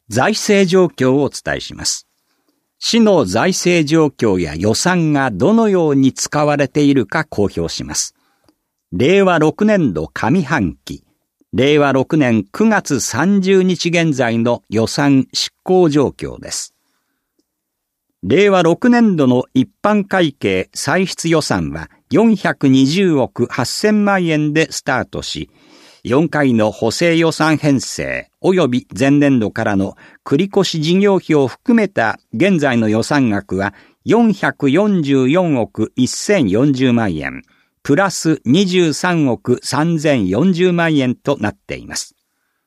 財政状況をお伝えします。市の財政状況や予算がどのように使われているか公表します。令和6年度上半期、令和6年9月30日現在の予算執行状況です。令和6年度の一般会計歳出予算は420億8000万円でスタートし、4回の補正予算編成及び前年度からの繰越事業費を含めた現在の予算額は444億1040万円、プラス23億3040万円となっています。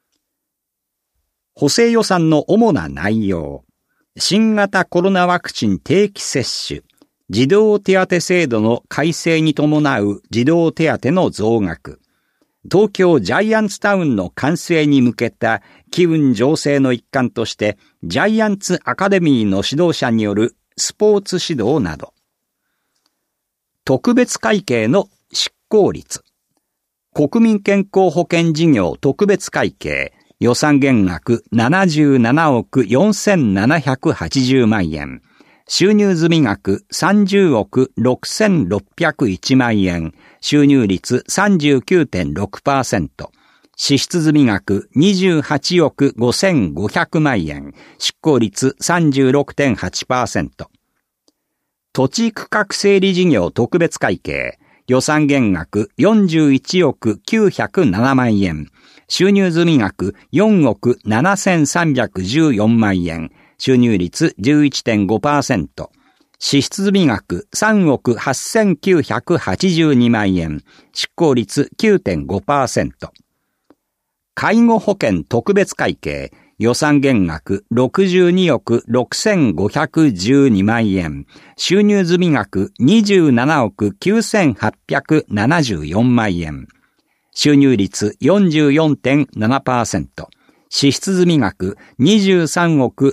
補正予算の主な内容、新型コロナワクチン定期接種、児童手当制度の改正に伴う児童手当の増額、東京ジャイアンツタウンの完成に向けた機運醸成の一環として、ジャイアンツアカデミーの指導者によるスポーツ指導など、特別会計の執行率、国民健康保険事業特別会計、予算減額77億4780万円、収入済額30億6601万円、収入率 39.6%、支出済額28億5500万円、執行率 36.8%。土地区画整理事業特別会計、予算減額41億907万円、収入済額4億7314万円、収入率 11.5%、支出済額3億8982万円、執行率 9.5%。介護保険特別会計、予算減額62億6512万円、収入済額27億9874万円、収入率 44.7%、支出済額23億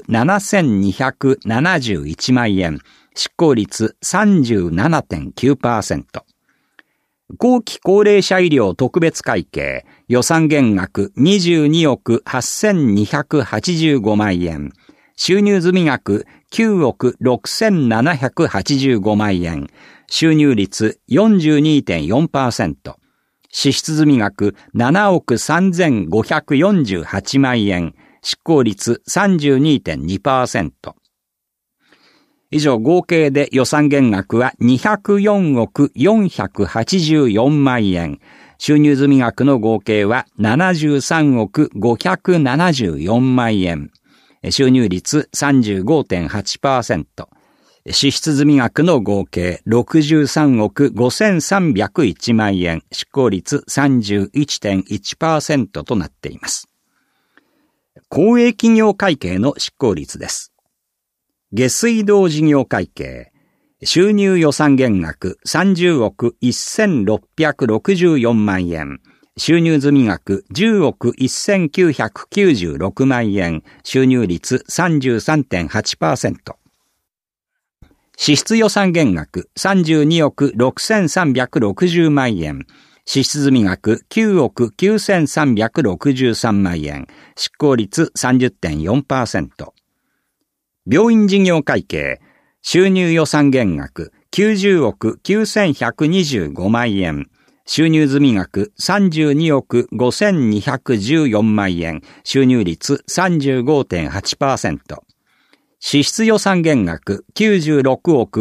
7271万円、執行率 37.9%。後期高齢者医療特別会計、予算減額22億8285万円、収入済額9億6785万円、収入率 42.4%、支出済額7億3548万円、執行率 32.2%。以上合計で予算減額は204億484万円、収入済額の合計は73億574万円、収入率 35.8%、支出済額の合計63億5301万円、執行率 31.1% となっています。公営企業会計の執行率です。下水道事業会計、収入予算減額30億1664万円、収入済額10億1996万円、収入率 33.8%。支出予算減額32億6360万円、支出済額9億9363万円、執行率 30.4%。病院事業会計、収入予算減額90億9125万円、収入済額32億5214万円、収入率 35.8%。支出予算減額96億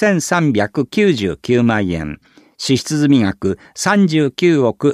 8399万円、支出済額39億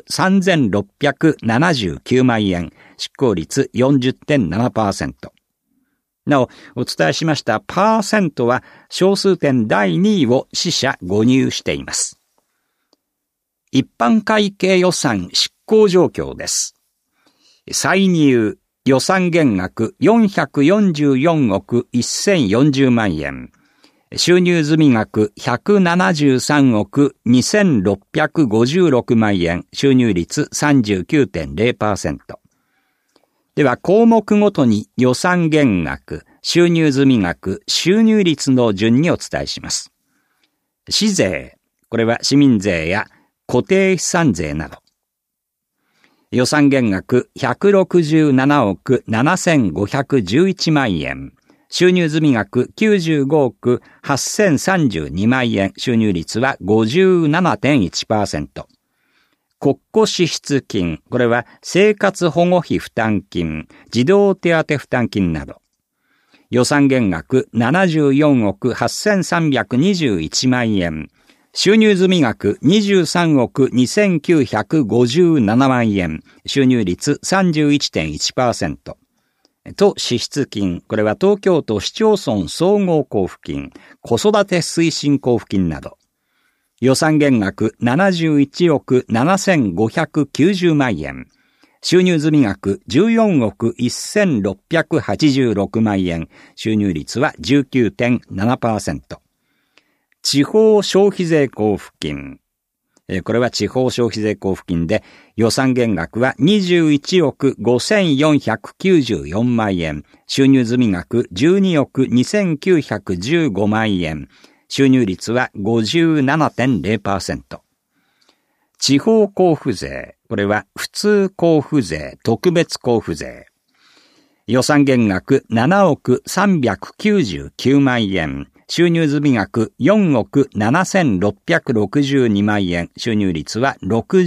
3679万円、執行率 40.7%。なお、お伝えしましたパーセントは小数点第2位を四捨五入しています。一般会計予算執行状況です。歳入予算減額444億1040万円、収入済額173億2656万円、収入率 39.0%。では項目ごとに予算減額、収入済額、収入率の順にお伝えします。市税、これは市民税や固定資産税など。 予算減額167億7511万円。収入済額95億8032万円。収入率は 57.1%。国庫支出金。これは生活保護費負担金、児童手当負担金など。予算減額74億8321万円。収入済額23億2957万円。収入率 31.1%。と支出金。これは東京都市町村総合交付金、子育て推進交付金など。予算減額71億7590万円。収入済額14億1686万円。収入率は 19.7%。地方消費税交付金。これは地方消費税交付金で、予算減額は21億5494万円。収入済額12億2915万円。収入率は 57.0%。地方交付税。これは普通交付税、特別交付税。予算減額7億399万円。収入済額4億7662万円。収入率は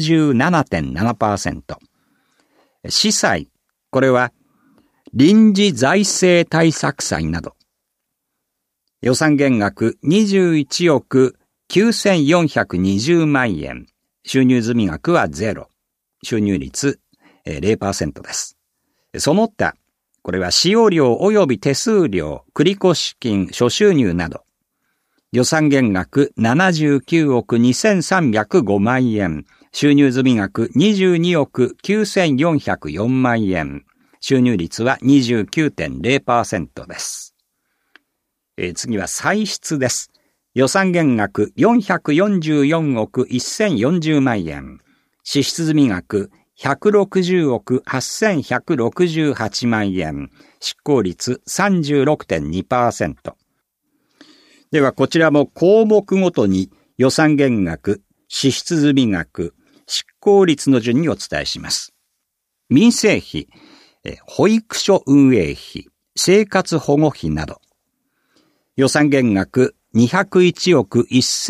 67.7%。司祭。これは臨時財政対策債など。予算減額21億9420万円。収入済額はゼロ。収入率 0% です。その他、これは使用料及び手数料、繰越金、諸収入など。予算減額79億2305万円。収入済額22億9404万円。収入率は 29.0% です。次は歳出です。予算減額444億1040万円。支出済額160億8168万円。執行率 36.2%。ではこちらも項目ごとに予算減額、支出済額、執行率の順にお伝えします。民生費、保育所運営費、生活保護費など。予算減額201億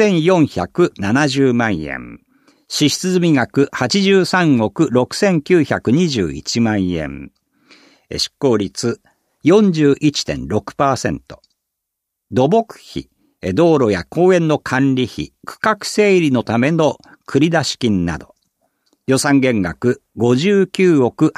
1470万円。支出済額83億6921万円。執行率 41.6%。土木費、道路や公園の管理費、区画整理のための繰り出し金など。予算減額59億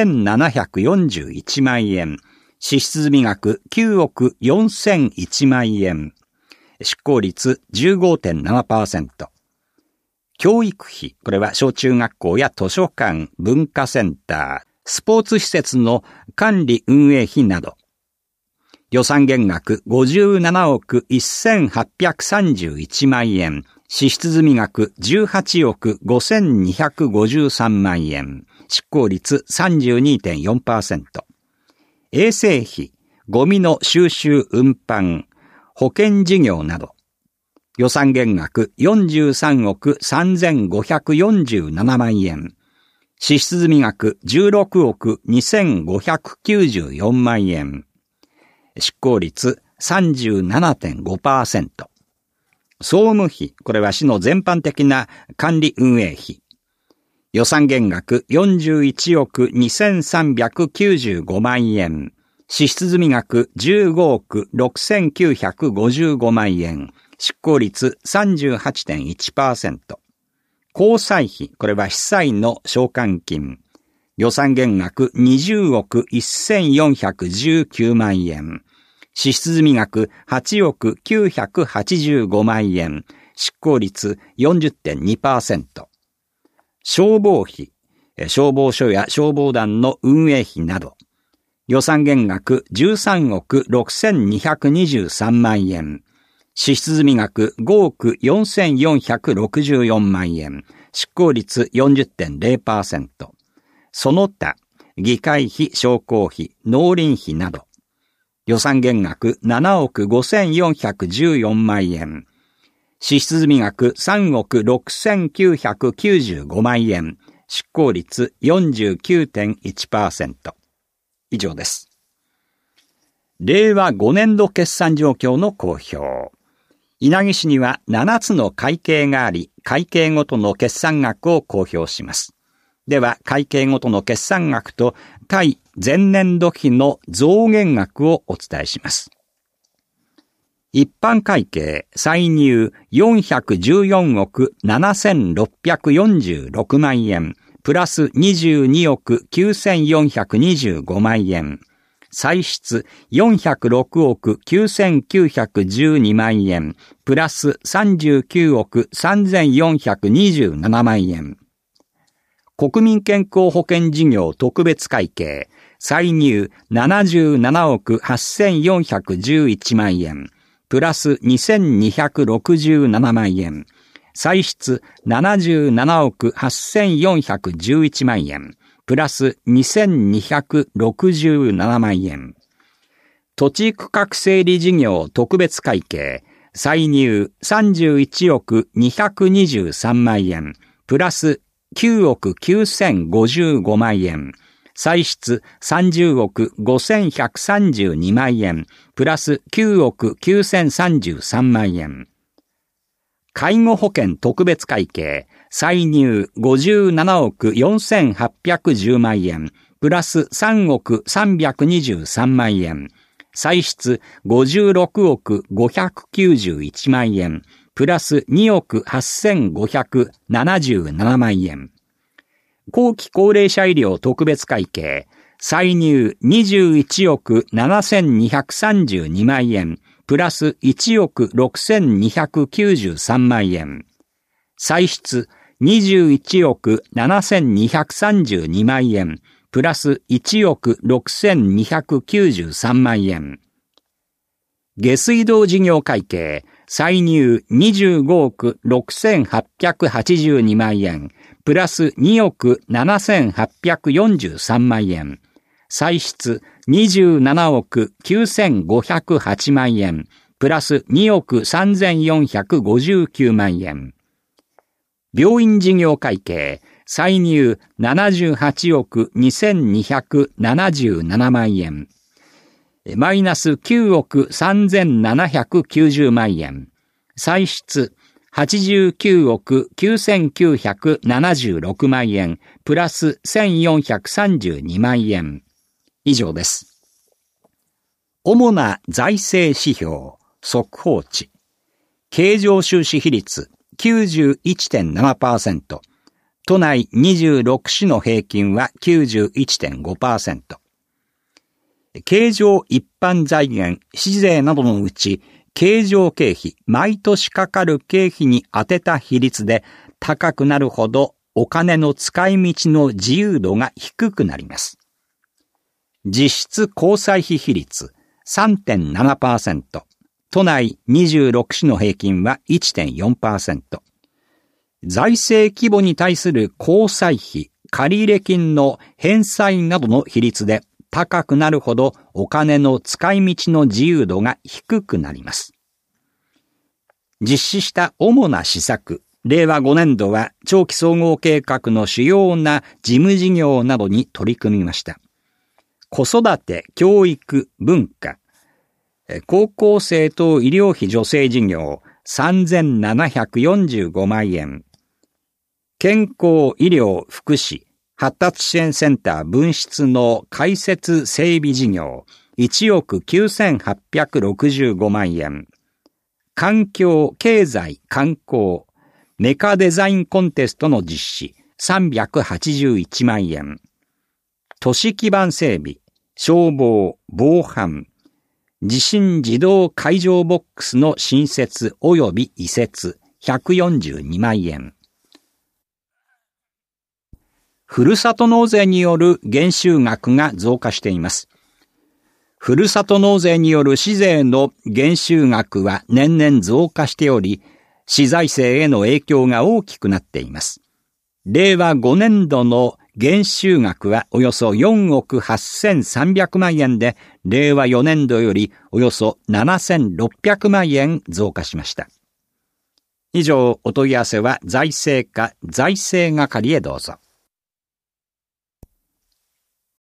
8741万円。支出済額9億4001万円。執行率 15.7%。教育費、これは小中学校や図書館、文化センター、スポーツ施設の管理運営費など。予算減額57億1831万円。支出済額18億5253万円。執行率 32.4%。衛生費、ゴミの収集運搬、保険事業など。予算減額43億3547万円。支出済額16億2594万円。執行率 37.5%。総務費、これは市の全般的な管理運営費。予算減額41億2395万円。支出済額15億6955万円。執行率 38.1%。交際費、これは司祭の償還金。予算減額20億1419万円。支出済額8億985万円。執行率 40.2%。消防費、消防署や消防団の運営費など。予算減額13億6223万円。支出済額5億4464万円。執行率 40.0%。その他、議会費、商工費、農林費など。予算減額7億5414万円。支出済額3億6995万円。 執行率 49.1%。以上です。令和5年度決算状況の公表。稲城市には7つの会計があり、会計ごとの決算額を公表します。では、会計ごとの決算額と対前年度比の増減額をお伝えします。一般会計歳入414億7646万円、プラス22億9425万円。歳出406億9912万円、プラス39億3427万円。国民健康保険事業特別会計、歳入77億8411万円、プラス2267万円。歳出77億8411万円。プラス2267万円。土地区画整理事業特別会計、歳入31億223万円、プラス9億9055万円。歳出30億5132万円、プラス9億9033万円。介護保険特別会計、歳入57億4810万円、プラス3億323万円。歳出56億591万円、プラス2億8577万円。後期高齢者医療特別会計、歳入21億7232万円、プラス1億6293万円。歳出21億7232万円、プラス1億6293万円。下水道事業会計、歳入25億6882万円、プラス2億7843万円。歳出27億9508万円、プラス2億3459万円。病院事業会計、歳入78億2277万円。マイナス9億3790万円。歳出89億9976万円、プラス1432万円。以上です。主な財政指標、速報値。経常収支比率 91.7%。都内26市の平均は 91.5%。経常一般財源、市税などのうち、経常経費、毎年かかる経費に当てた比率で高くなるほどお金の使い道の自由度が低くなります。実質交際費比率 3.7%。都内26市の平均は 1.4%。財政規模に対する交際費、借入金の返済などの比率で高くなるほどお金の使い道の自由度が低くなります。実施した主な施策、令和5年度は長期総合計画の主要な事務事業などに取り組みました。子育て、教育、文化、高校生等医療費助成事業3745万円、健康、医療、福祉、発達支援センター分室の開設整備事業1億9865万円、環境、経済、観光、メカデザインコンテストの実施381万円、都市基盤整備、消防、防犯、地震自動解錠ボックスの新設及び移設142万円。ふるさと納税による減収額が増加しています。ふるさと納税による市税の減収額は年々増加しており、市財政への影響が大きくなっています。令和5年度の減収額はおよそ4億8300万円で、令和4年度よりおよそ7600万円増加しました。以上、お問い合わせは財政課財政係へどうぞ。